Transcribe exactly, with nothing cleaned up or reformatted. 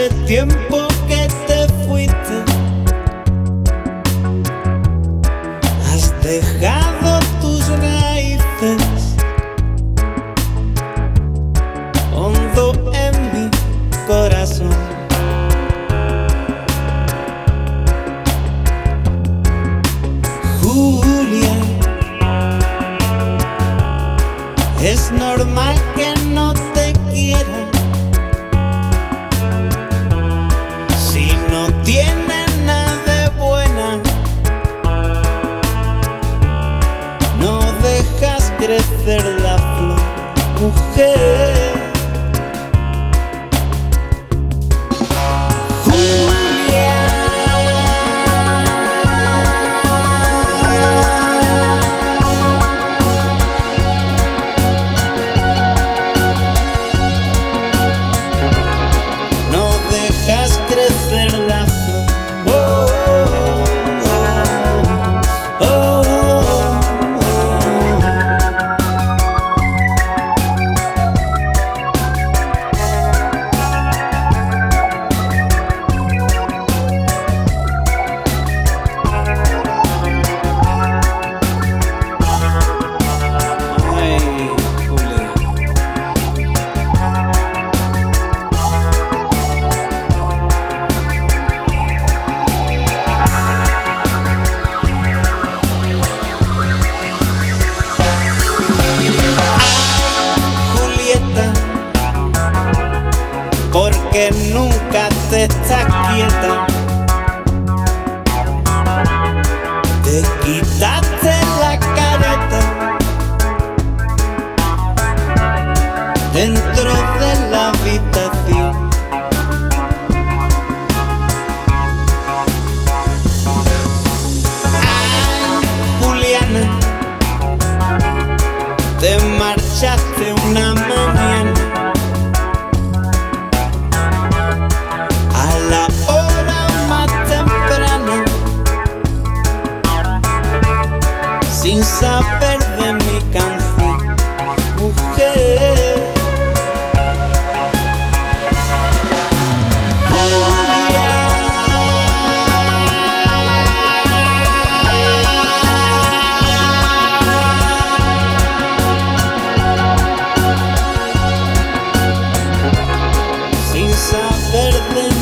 hace tiempo que te fuiste. Has dejado tus raíces hondo en mi corazón. Julia, es normal que no te quiera si no tiene nada de buena. No dejas crecer la flor, mujer. Crecer la flor. Oh, oh, oh, oh, Ay, Julia. Porque nunca te estás quieta. Te quitaste la careta dentro de la habitación. Ay, Juliana, te marchaste una mañana a la hora más temprana, sin saber de mi canción, mujer. Julia, sin saber de